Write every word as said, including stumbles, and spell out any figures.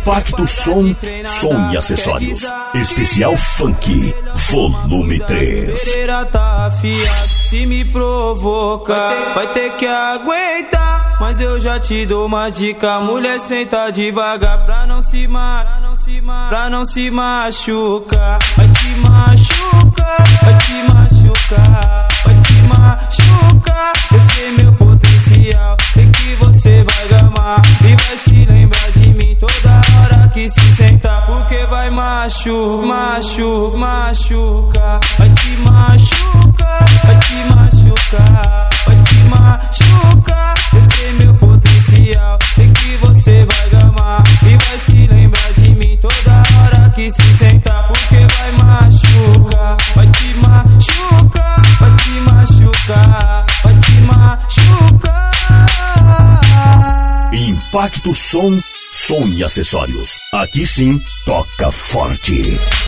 Impacto Som, Som e Acessórios. Especial Funk, volume três. Tá afiado, se me provocar, vai ter que aguentar. Mas eu já te dou uma dica, mulher, senta devagar pra não se machucar, pra não se machucar. Vai te machucar, vai te machucar, vai te machucar. Eu sei meu potencial, sei que você vai gamar e vai se lembrar de mim toda hora que se sentar, porque vai machu, machu, machucar. Vai te machucar, vai te machucar, vai te machucar. Eu sei meu potencial, sei que você vai gamar e vai se lembrar de mim toda hora que se sentar, porque vai machucar. Vai te machucar, vai te machucar, vai te machucar. Impacto Som, Som e Acessórios. Aqui sim, toca forte.